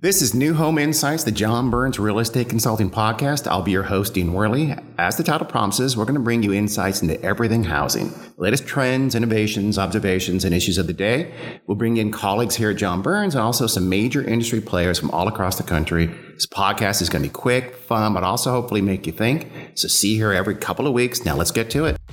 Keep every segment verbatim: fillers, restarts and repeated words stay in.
This is New Home Insights, the John Burns Real Estate Consulting Podcast. I'll be your host, Dean Worley. As the title promises, we're going to bring you insights into everything housing, the latest trends, innovations, observations, and issues of the day. We'll bring in colleagues here at John Burns and also some major industry players from all across the country. This podcast is going to be quick, fun, but also hopefully make you think. So see you here every couple of weeks. Now let's get to it.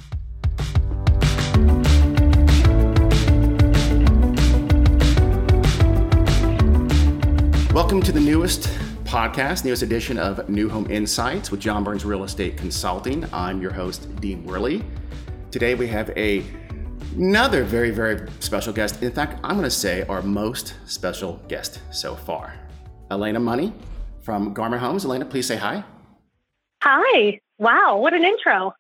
Welcome to the newest podcast, newest edition of New Home Insights with John Burns Real Estate Consulting. I'm your host, Dean Worley. Today we have a, another very, very special guest. In fact, I'm going to say our most special guest so far. Elena Money from Garment Homes. Elena, please say hi. Hi. Wow, what an intro.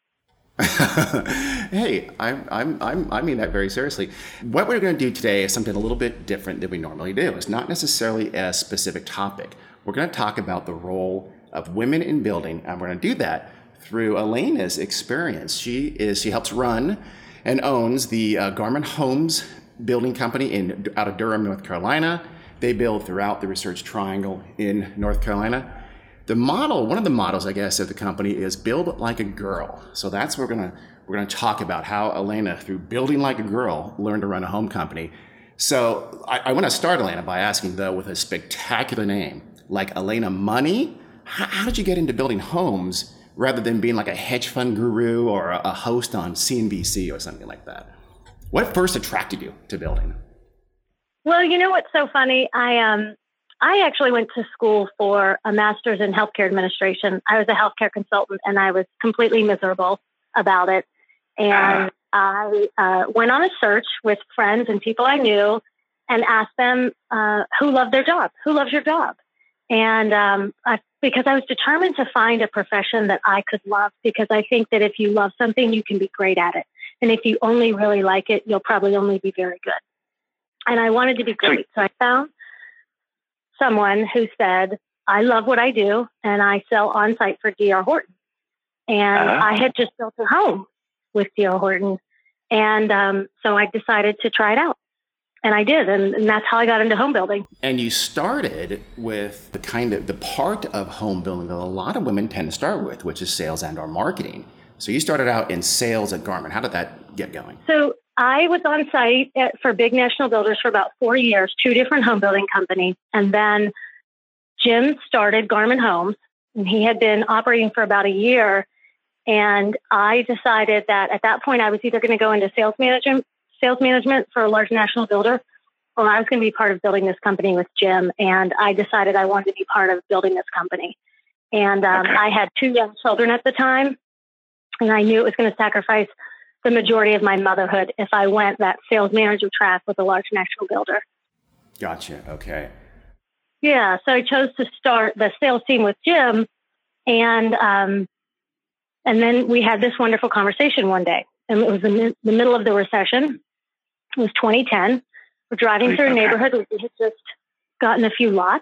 Hey, I'm, I'm, I'm, I mean that very seriously. What we're going to do today is something a little bit different than we normally do. It's not necessarily a specific topic. We're going to talk about the role of women in building, and we're going to do that through Elena's experience. She is she helps run and owns the uh, Garment Homes building company in out of Durham, North Carolina. They build throughout the Research Triangle in North Carolina. The model, one of the models, I guess, of the company is build like a girl. So that's what we're gonna we're gonna talk about, how Elena, through building like a girl, learned to run a home company. So I, I want to start, Elena, by asking though, with a spectacular name like Elena Money. How, how did you get into building homes rather than being like a hedge fund guru or a, a host on C N B C or something like that? What first attracted you to building? Well, you know what's so funny? I um. I actually went to school for a master's in healthcare administration. I was a healthcare consultant and I was completely miserable about it. And I uh, went on a search with friends and people I knew and asked them uh, who loved their job, who loves your job? And um, I, because I was determined to find a profession that I could love, because I think that if you love something, you can be great at it. And if you only really like it, you'll probably only be very good. And I wanted to be great. So I found someone who said, I love what I do and I sell on site for D R Horton. And uh-huh. I had just built a home with D R Horton. And um, so I decided to try it out. And I did. And, and that's how I got into home building. And you started with the kind of the part of home building that a lot of women tend to start with, which is sales and or marketing. So you started out in sales at Garment. How did that get going? So I was on site at, for big national builders for about four years, two different home building companies. And then Jim started Garment Homes, and he had been operating for about a year. And I decided that at that point, I was either going to go into sales management, sales management for a large national builder, or I was going to be part of building this company with Jim. And I decided I wanted to be part of building this company. And um, okay. I had two young children at the time, and I knew it was going to sacrifice the majority of my motherhood if I went that sales manager track with a large national builder. Gotcha. Okay. Yeah. So I chose to start the sales team with Jim. And, um, and then we had this wonderful conversation one day, and it was in the middle of the recession. It was twenty ten. We're driving through a neighborhood. We had just gotten a few lots.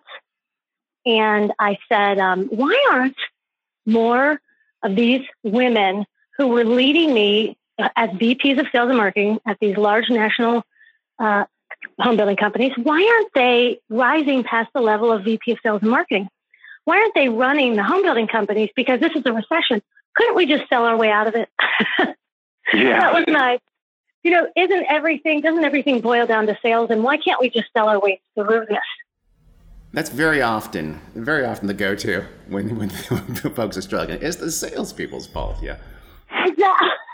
And I said, um, why aren't more of these women who were leading me as V Ps of sales and marketing at these large national uh, home building companies, why aren't they rising past the level of V P of sales and marketing? Why aren't they running the home building companies? Because this is a recession. Couldn't we just sell our way out of it? Yeah. That was my, you know, isn't everything, doesn't everything boil down to sales? And why can't we just sell our way through this? That's very often, very often the go-to when, when, when folks are struggling. It's the salespeople's fault, yeah. Yeah.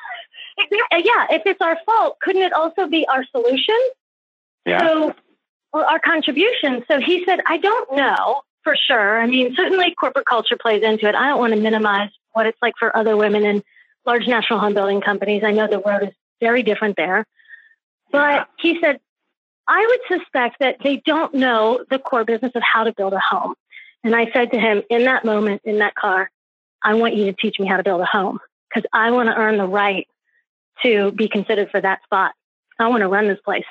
Yeah, if it's our fault, couldn't it also be our solution? Yeah. So, or our contribution. So he said, I don't know for sure. I mean, certainly corporate culture plays into it. I don't want to minimize what it's like for other women in large national home building companies. I know the road is very different there. But he said, I would suspect that they don't know the core business of how to build a home. And I said to him, in that moment, in that car, I want you to teach me how to build a home, because I want to earn the right to be considered for that spot. I want to run this place.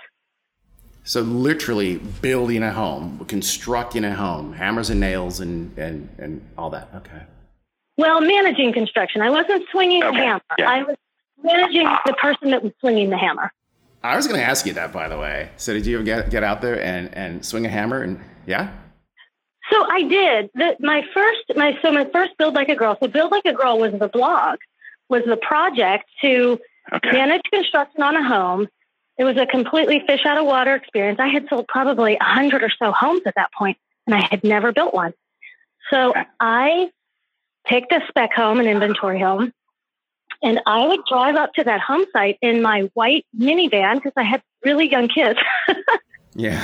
So literally building a home, constructing a home, hammers and nails and, and, and all that. Okay. Well, managing construction. I wasn't swinging okay. the hammer. Yeah. I was managing the person that was swinging the hammer. I was going to ask you that, by the way. So did you ever get, get out there and, and swing a hammer? And yeah? So I did. The, my first, my so my first Build Like a Girl. So Build Like a Girl was the blog, was the project to okay. manage construction on a home. It was a completely fish out of water experience. I had sold probably a hundred or so homes at that point, and I had never built one. So okay. I picked a spec home, an inventory home, and I would drive up to that home site in my white minivan because I had really young kids. Yeah.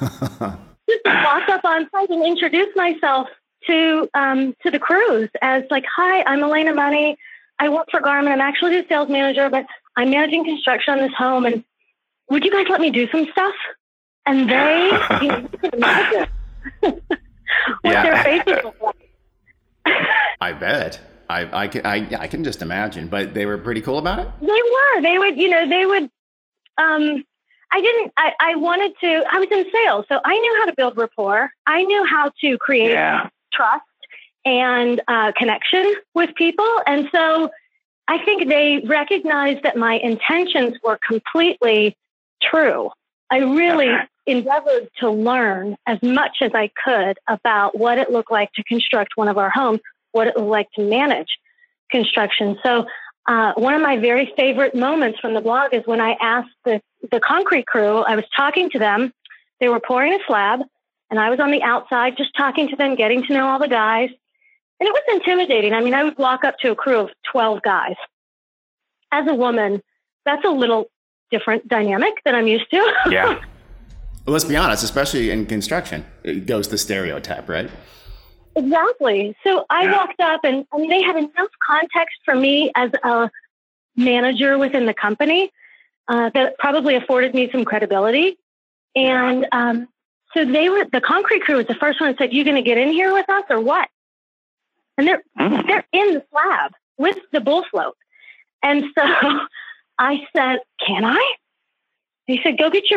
Just walk up on site and introduce myself to um, to the crews as like, hi, I'm Elena Money. I work for Garmin. I'm actually the sales manager, but I'm managing construction on this home. And would you guys let me do some stuff? And they, you know, you can imagine what yeah. their faces look like. I bet. I I can I, I can just imagine. But they were pretty cool about it? They were. They would, you know, they would. Um, I didn't, I, I wanted to, I was in sales, so I knew how to build rapport. I knew how to create yeah. trust and uh, connection with people. And so I think they recognized that my intentions were completely true. I really okay. endeavored to learn as much as I could about what it looked like to construct one of our homes, what it looked like to manage construction. So uh, one of my very favorite moments from the blog is when I asked the, the concrete crew, I was talking to them, they were pouring a slab, and I was on the outside just talking to them, getting to know all the guys. And it was intimidating. I mean, I would walk up to a crew of twelve guys. As a woman, that's a little different dynamic than I'm used to. Yeah. Well, let's be honest, especially in construction, it goes the stereotype, right? Exactly. So I yeah. walked up and, and they had enough context for me as a manager within the company uh, that probably afforded me some credibility. And um, so they were, the concrete crew was the first one that said, you going to get in here with us or what? And they're, mm. they're in the slab with the bull slope. And so I said, can I? He said, go get your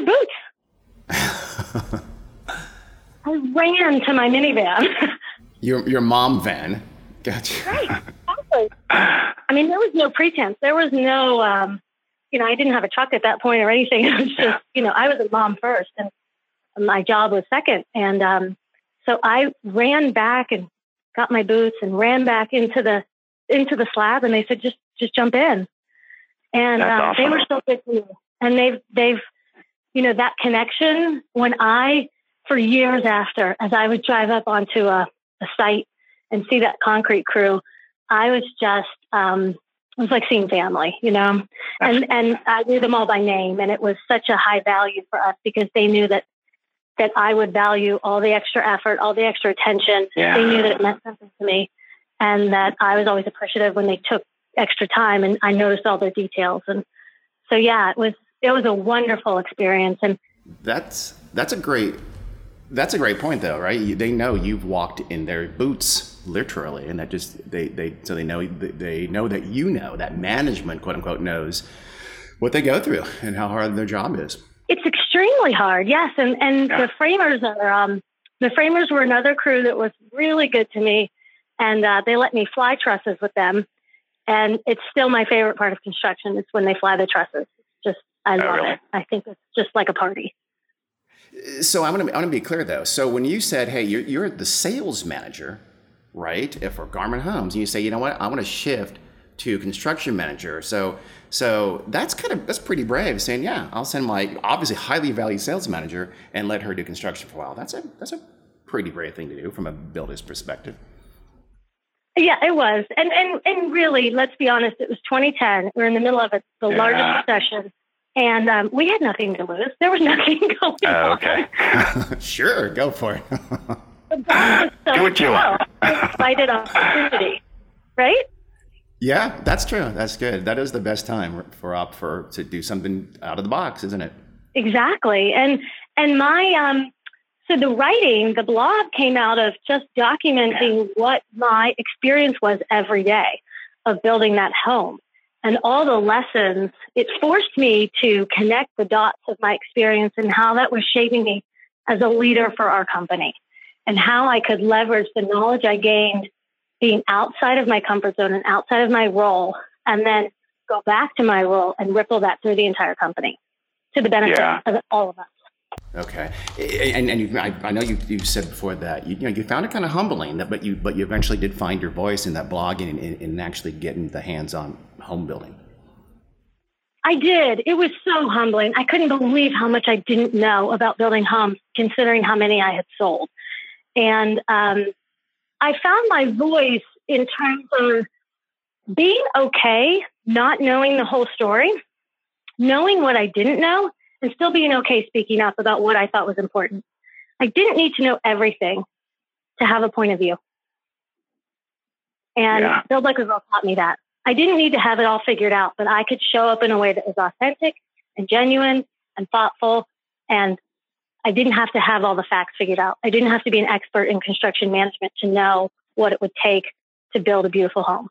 boots. I ran to my minivan. Your your mom van. Gotcha. Right. Exactly. I mean, there was no pretense. There was no, um, you know, I didn't have a truck at that point or anything. It was just, you know, I was a mom first and my job was second. And um, so I ran back and got my boots and ran back into the into the slab. And they said, just just jump in. And uh, awesome. They were so good to me. And they've they've, you know, that connection when I. For years after, as I would drive up onto a, a site and see that concrete crew, I was just, um, it was like seeing family, you know, and, and I knew them all by name. And it was such a high value for us because they knew that, that I would value all the extra effort, all the extra attention. Yeah. They knew that it meant something to me and that I was always appreciative when they took extra time and I noticed all their details. And so, yeah, it was, it was a wonderful experience. And that's, that's a great That's a great point, though, right? They know you've walked in their boots, literally, and that just they they so they know they know that you know that management, quote unquote, knows what they go through and how hard their job is. It's extremely hard, yes, and and yeah. the framers are um, the framers were another crew that was really good to me, and uh, they let me fly trusses with them, and it's still my favorite part of construction. It's when they fly the trusses. It's just I love oh, really? it. I think it's just like a party. So I'm going to I want to be clear though. So when you said, "Hey, you're, you're the sales manager, right, for Garmin Homes," and you say, "You know what? I want to shift to construction manager." So so that's kind of that's pretty brave, saying, "Yeah, I'll send my obviously highly valued sales manager and let her do construction for a while." That's a that's a pretty brave thing to do from a builder's perspective. Yeah, it was, and and and really, let's be honest. It was twenty ten. We're in the middle of it, the yeah. largest recession. And um, we had nothing to lose. There was nothing going uh, okay. on. Sure, go for it. The boss was so Do what you want. Excited opportunity, right? Yeah, that's true. That's good. That is the best time for op for to do something out of the box, isn't it? Exactly. And and my um, so the writing, the blog came out of just documenting what my experience was every day of building that home. And all the lessons, it forced me to connect the dots of my experience and how that was shaping me as a leader for our company and how I could leverage the knowledge I gained being outside of my comfort zone and outside of my role, and then go back to my role and ripple that through the entire company to the benefit yeah. of all of us. Okay, and and you, I, I know you you said before that you, you know you found it kind of humbling that, but you but you eventually did find your voice in that blogging and, and, and actually getting the hands-on home building. I did. It was so humbling. I couldn't believe how much I didn't know about building homes, considering how many I had sold. And um, I found my voice in terms of being okay, not knowing the whole story, knowing what I didn't know, and still being okay speaking up about what I thought was important. I didn't need to know everything to have a point of view. And yeah. Build Like a Girl taught me that. I didn't need to have it all figured out, but I could show up in a way that was authentic and genuine and thoughtful. And I didn't have to have all the facts figured out. I didn't have to be an expert in construction management to know what it would take to build a beautiful home.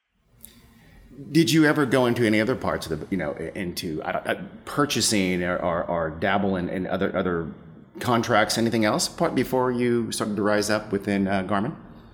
Did you ever go into any other parts of the, you know, into uh, purchasing or, or, or dabble in, in other other contracts, anything else before you started to rise up within uh, Garmin?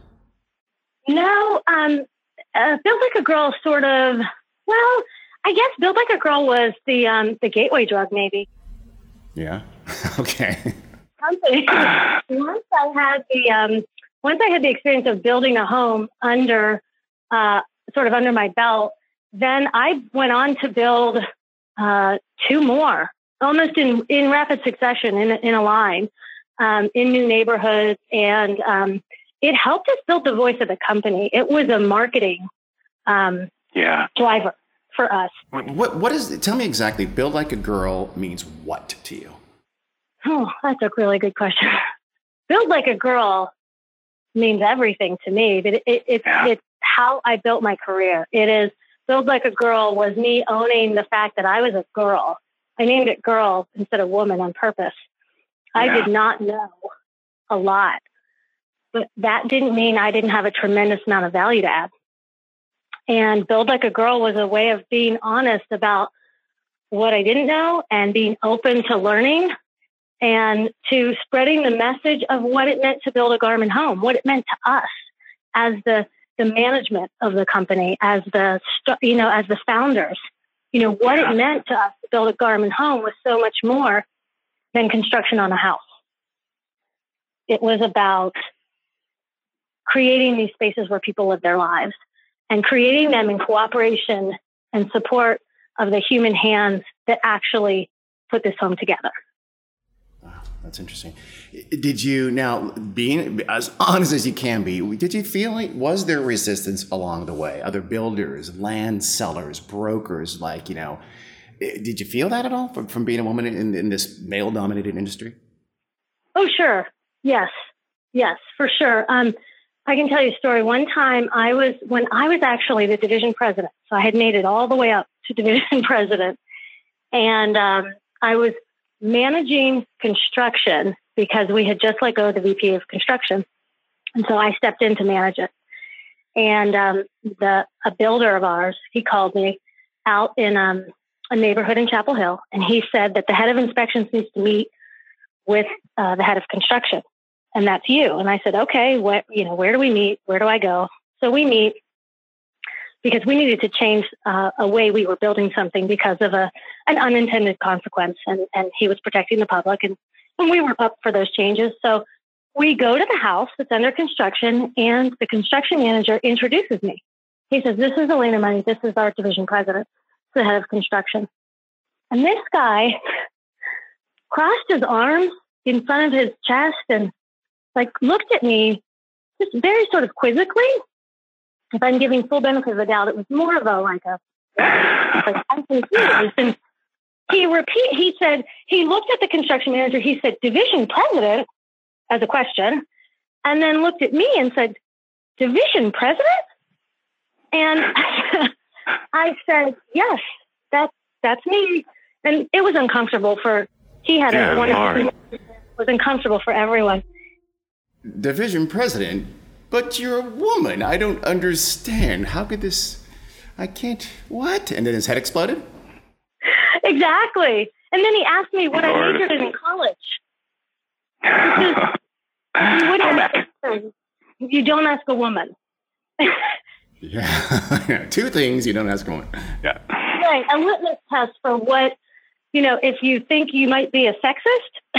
No, um, uh, Build Like a Girl sort of, well, I guess Build Like a Girl was the um, the gateway drug, maybe. Yeah. Okay. Once I had the um, once I had the experience of building a home under. Uh, sort of under my belt, then I went on to build uh, two more, almost in, in rapid succession, in, in a line, um, in new neighborhoods. And um, it helped us build the voice of the company. It was a marketing um, yeah. driver for us. What What is, tell me exactly, Build Like a Girl means what to you? Oh, that's a really good question. Build Like a Girl means everything to me, but it, it, it's, yeah. it's how I built my career. It is Build Like a Girl was me owning the fact that I was a girl. I named it girl instead of woman on purpose. Yeah. I did not know a lot, but that didn't mean I didn't have a tremendous amount of value to add. And Build Like a Girl was a way of being honest about what I didn't know and being open to learning and to spreading the message of what it meant to build a Garmin home, what it meant to us as the the management of the company, as the, you know, as the founders, you know, what yeah. it meant to us to build a Garmin home was so much more than construction on a house. It was about creating these spaces where people live their lives and creating them in cooperation and support of the human hands that actually put this home together. That's interesting. Did you, now being as honest as you can be, did you feel like, was there resistance along the way? Other builders, land sellers, brokers, like, you know, did you feel that at all from, from being a woman in, in this male dominated industry? Oh, sure. Yes. Yes, for sure. Um, I can tell you a story. One time I was, when I was actually the division president, so I had made it all the way up to division president, and um, I was managing construction because we had just let go of the V P of construction. And so I stepped in to manage it. And um, the a builder of ours, he called me out in um, a neighborhood in Chapel Hill. And he said that the head of inspections needs to meet with uh, the head of construction. And that's you. And I said, okay, what, you know, where do we meet? Where do I go? So we meet because we needed to change uh, a way we were building something because of a an unintended consequence. And, and he was protecting the public, and, and we were up for those changes. So we go to the house that's under construction, and the construction manager introduces me. He says, this is Elena Money. This is our division president, the head of construction. And this guy crossed his arms in front of his chest and like looked at me just very sort of quizzically. If I'm giving full benefit of the doubt, it was more of a like a like I'm confused. And he repeat he said he looked at the construction manager, he said, division president, as a question, and then looked at me and said, division president? And I said, yes, that's that's me. And it was uncomfortable for he had yeah, a one it was uncomfortable for everyone. Division president? But you're a woman. I don't understand. How could this, I can't, what? And then his head exploded? Exactly. And then he asked me what Lord. I majored in in college. You wouldn't ask, you don't ask a woman. Yeah. Two things you don't ask a woman. Yeah. Right. A litmus test for what you know, if you think you might be a sexist,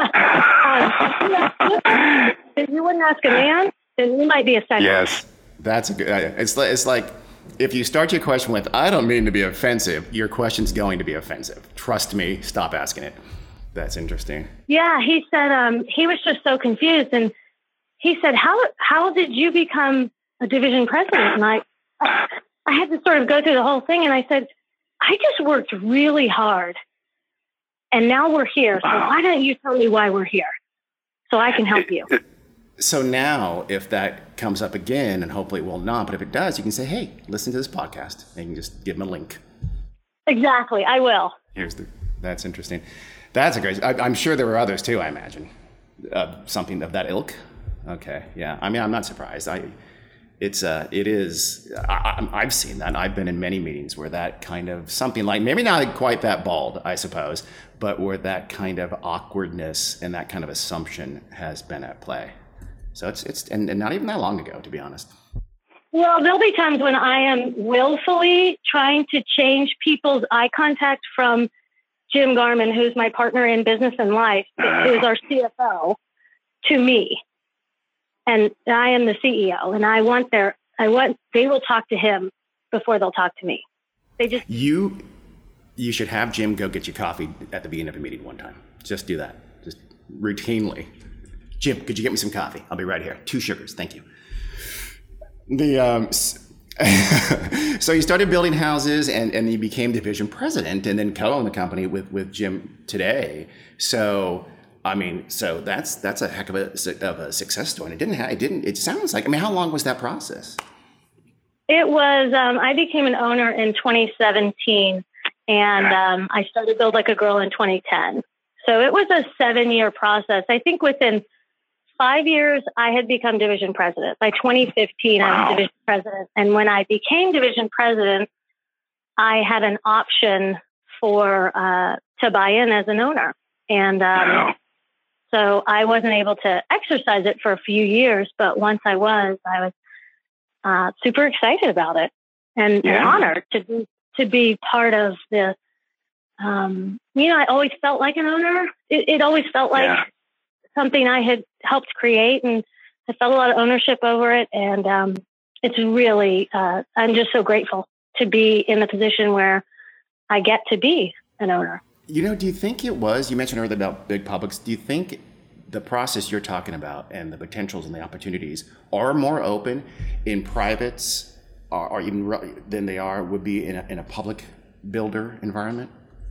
um, if you wouldn't ask a man, then you might be a sexist. Yes, that's a good. It's like, it's like if you start your question with "I don't mean to be offensive," your question's going to be offensive. Trust me. Stop asking it. That's interesting. Yeah, he said um, he was just so confused, and he said, "How how did you become a division president?" And I I had to sort of go through the whole thing, and I said, "I just worked really hard. And now we're here. So why don't you tell me why we're here so I can help you?" So now if that comes up again, and hopefully it will not, but if it does, you can say, hey, listen to this podcast. And you can just give them a link. Exactly. I will. Here's the, that's interesting. That's a great, I, I'm sure there were others too, I imagine. Uh, something of that ilk. Okay. Yeah. I mean, I'm not surprised. I, It's uh, it is. I, I've seen that. I've been in many meetings where that kind of something like maybe not quite that bald, I suppose, but where that kind of awkwardness and that kind of assumption has been at play. So it's it's and, and not even that long ago, to be honest. Well, there'll be times when I am willfully trying to change people's eye contact from Jim Garman, who's my partner in business and life, who's our C F O, to me. And I am the C E O, and I want their, I want, they will talk to him before they'll talk to me. They just. You, you should have Jim go get you coffee at the beginning of a meeting one time. Just do that. Just routinely. Jim, could you get me some coffee? I'll be right here. Two sugars. Thank you. The, um, so you started building houses and, and you became division president and then co-owned the company with, with Jim today. So, I mean, so that's that's a heck of a, of a success story. It didn't. Have, it didn't. It sounds like. I mean, how long was that process? It was. Um, I became an owner in twenty seventeen, and um, I started Build Like a Girl in twenty ten. So it was a seven-year process. I think within five years, I had become division president. By twenty fifteen, wow. I was division president, and when I became division president, I had an option for uh, to buy in as an owner, and. Um, wow. So I wasn't able to exercise it for a few years, but once I was, I was uh, super excited about it and, yeah. and honored to be to be part of the. Um, you know, I always felt like an owner. It, it always felt like yeah. something I had helped create, and I felt a lot of ownership over it. And um, it's really, uh, I'm just so grateful to be in the position where I get to be an owner. You know, do you think it was, you mentioned earlier about big publics, do you think the process you're talking about and the potentials and the opportunities are more open in privates or, or even than they are, would be in a, in a public builder environment?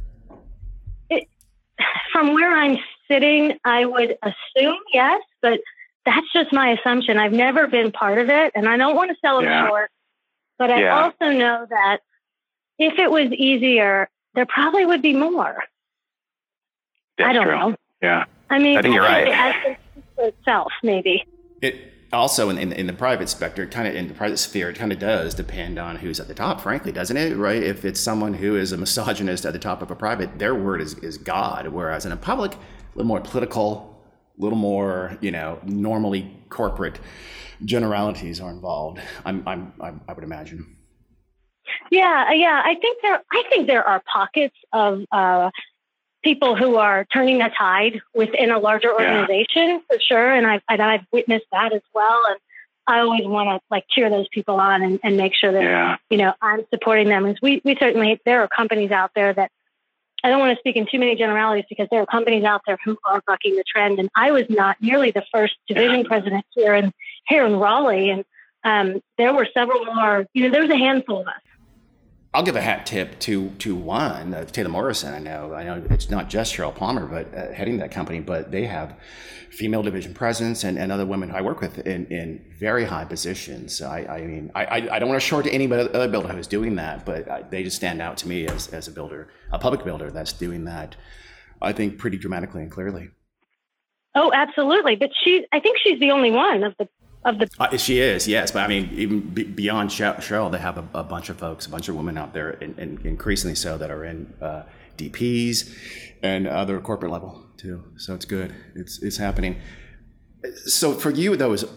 It, from where I'm sitting, I would assume yes, but that's just my assumption. I've never been part of it, and I don't want to sell them yeah. short, but I yeah. also know that if it was easier, there probably would be more. That's I don't true. know. Yeah. I mean, I think you're right. It for itself, maybe. It also in, in in the private sector, kind of in the private sphere, it kind of does depend on who's at the top, frankly, doesn't it? Right? If it's someone who is a misogynist at the top of a private, their word is, is God. Whereas in a public, a little more political, a little more, you know, normally corporate generalities are involved. I'm, I'm, I'm I would imagine. Yeah, yeah. I think there. I think there are pockets of uh, people who are turning the tide within a larger organization yeah. for sure, and I've and I've witnessed that as well. And I always want to like cheer those people on and, and make sure that yeah. you know I'm supporting them. As we we certainly there are companies out there that I don't want to speak in too many generalities because there are companies out there who are bucking the trend. And I was not nearly the first division yeah. president here in here in Raleigh, and um, there were several more. You know, there was a handful of us. I'll give a hat tip to to one, uh, Taylor Morrison. I know, I know it's not just Cheryl Palmer, but uh, heading that company, but they have female division presidents and, and other women I work with in, in very high positions. I, I mean, I, I don't want to short to any other builder who's doing that, but I, they just stand out to me as, as a builder, a public builder that's doing that, I think, pretty dramatically and clearly. Oh, absolutely. But she, I think she's the only one of the Of the- uh, she is, yes. But I mean, even b- beyond Cheryl, they have a, a bunch of folks, a bunch of women out there, and, and increasingly so, that are in uh, D Ps and other corporate level too. So it's good. It's it's happening. So for you, though, is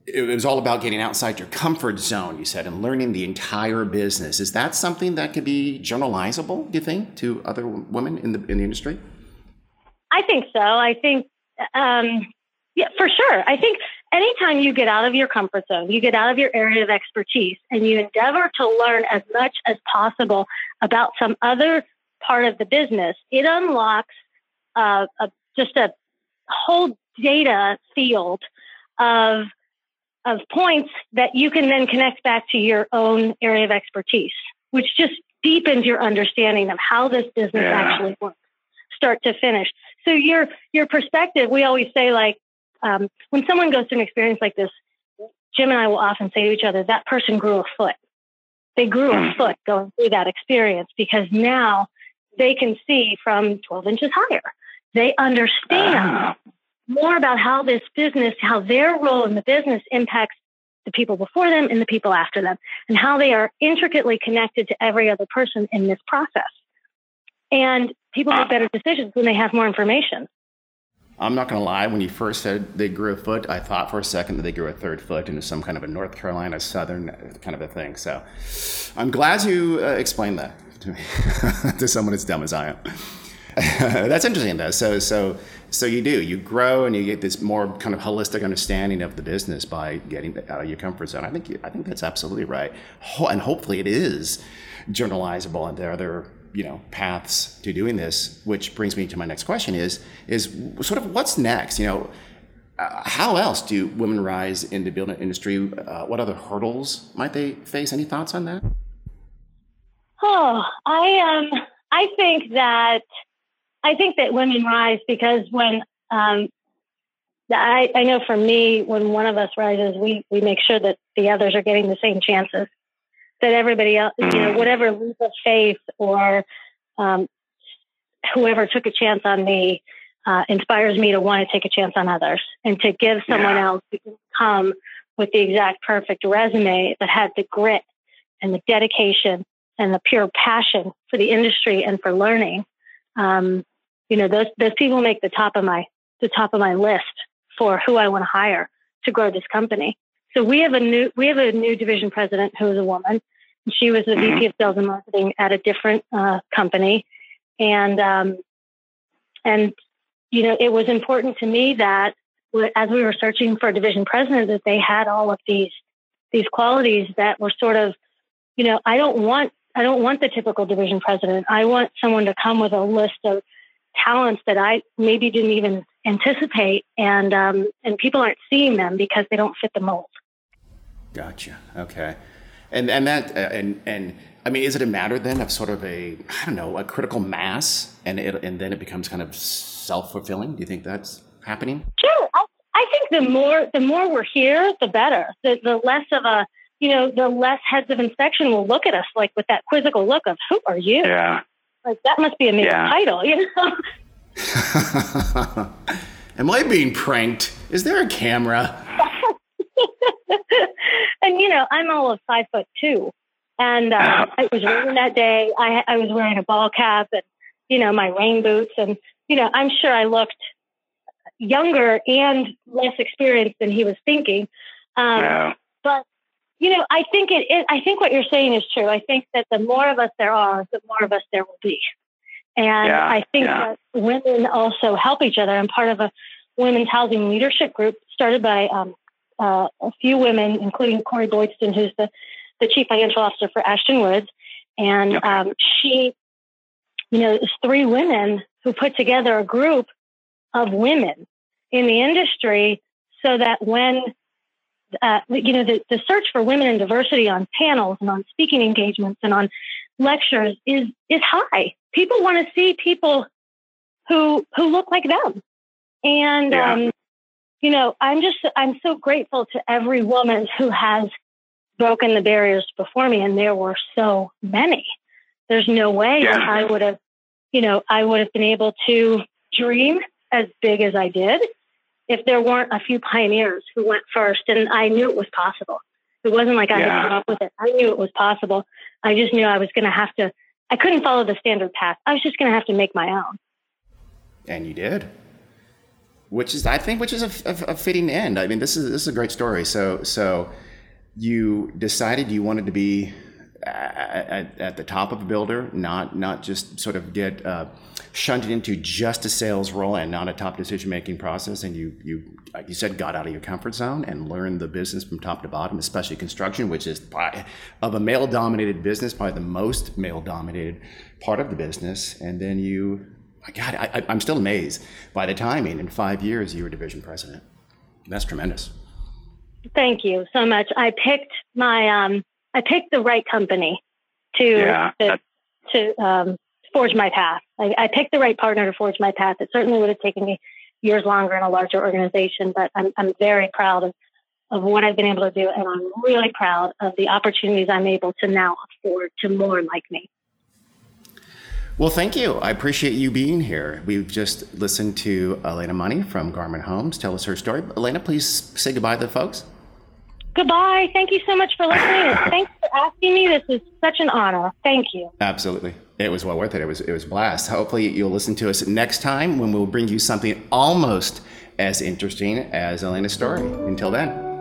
it was all about getting outside your comfort zone, you said, and learning the entire business. Is that something that could be generalizable, do you think, to other women in the in the industry? I think so. I think, um, yeah, for sure. I think anytime you get out of your comfort zone, you get out of your area of expertise, and you endeavor to learn as much as possible about some other part of the business, it unlocks uh, a, just a whole data field of of points that you can then connect back to your own area of expertise, which just deepens your understanding of how this business yeah. actually works, start to finish. So your your perspective, we always say, like, um, when someone goes through an experience like this, Jim and I will often say to each other, that person grew a foot. They grew a foot going through that experience, because now they can see from twelve inches higher. They understand uh. more about how this business, how their role in the business impacts the people before them and the people after them, and how they are intricately connected to every other person in this process. And people make better decisions when they have more information. I'm not going to lie. When you first said they grew a foot, I thought for a second that they grew a third foot into some kind of a North Carolina Southern kind of a thing. So I'm glad you uh, explained that to me, to someone as dumb as I am. That's interesting, though. So, so, so you do, you grow and you get this more kind of holistic understanding of the business by getting out of your comfort zone. I think, you, I think that's absolutely right. Ho- and hopefully it is generalizable, and there are other, you know, paths to doing this, which brings me to my next question is, is sort of what's next? You know, uh, how else do women rise in the building industry? Uh, what other hurdles might they face? Any thoughts on that? Oh, I, um, I think that, I think that women rise because when, um, I, I know for me, when one of us rises, we, we make sure that the others are getting the same chances, that everybody else, you know, whatever leap of faith or um, whoever took a chance on me uh, inspires me to want to take a chance on others, and to give someone yeah. else who can come with the exact perfect resume that had the grit and the dedication and the pure passion for the industry and for learning. Um, you know, those those people make the top of my the top of my list for who I want to hire to grow this company. So we have a new we have a new division president who is a woman. She was the V P of sales and marketing at a different uh, company, and um, and you know, it was important to me that as we were searching for a division president, that they had all of these these qualities that were sort of, you know, I don't want I don't want the typical division president. I want someone to come with a list of talents that I maybe didn't even anticipate, and um, and people aren't seeing them because they don't fit the mold. Gotcha. Okay. And and that uh, and and I mean, is it a matter then of sort of a I don't know a critical mass, and it and then it becomes kind of self-fulfilling? Do you think that's happening? Sure. I, I think the more the more we're here, the better. The the less of a you know the less heads of inspection will look at us like with that quizzical look of who are you? Yeah. Like that must be a major yeah. title, you know. Am I being pranked? Is there a camera? And, you know, I'm all of five foot two. And uh, it was raining that day. I, I was wearing a ball cap and, you know, my rain boots. And, you know, I'm sure I looked younger and less experienced than he was thinking. Um, yeah. But, you know, I think it, it, I think what you're saying is true. I think that the more of us there are, the more of us there will be. And yeah, I think yeah. that women also help each other. I'm part of a women's housing leadership group started by um, uh, a few women, including Corey Boydston, who's the, the chief financial officer for Ashton Woods. And okay. um, she, you know, it's three women who put together a group of women in the industry so that when, uh, you know, the, the search for women in diversity on panels and on speaking engagements and on lectures is, is high. People want to see people who, who look like them. And, yeah. um, you know, I'm just, I'm so grateful to every woman who has broken the barriers before me. And there were so many. There's no way yeah. that I would have, you know, I would have been able to dream as big as I did if there weren't a few pioneers who went first. And I knew it was possible. It wasn't like I yeah. had come up with it. I knew it was possible. I just knew I was going to have to, I couldn't follow the standard path. I was just going to have to make my own. And you did. which is, I think, which is a, a, a fitting end. I mean, this is this is a great story. So, so you decided you wanted to be at, at the top of a builder, not not just sort of get uh, shunted into just a sales role and not a top decision making process. And you you like you said, got out of your comfort zone and learned the business from top to bottom, especially construction, which is by, of a male dominated business, probably the most male dominated part of the business. And then you, my God, I, I'm still amazed by the timing. In five years, you were division president. That's tremendous. Thank you so much. I picked my um. I picked the right company to yeah. to, to um, forge my path. I, I picked the right partner to forge my path. It certainly would have taken me years longer in a larger organization, but I'm I'm very proud of, of what I've been able to do, and I'm really proud of the opportunities I'm able to now afford to more like me. Well, thank you. I appreciate you being here. We've just listened to Elena Money from Garment Homes tell us her story. Elena, please say goodbye to the folks. Goodbye. Thank you so much for listening. Thanks for asking me. This is such an honor. Thank you. Absolutely. It was well worth it. It was it was a blast. Hopefully you'll listen to us next time when we'll bring you something almost as interesting as Elena's story. Until then.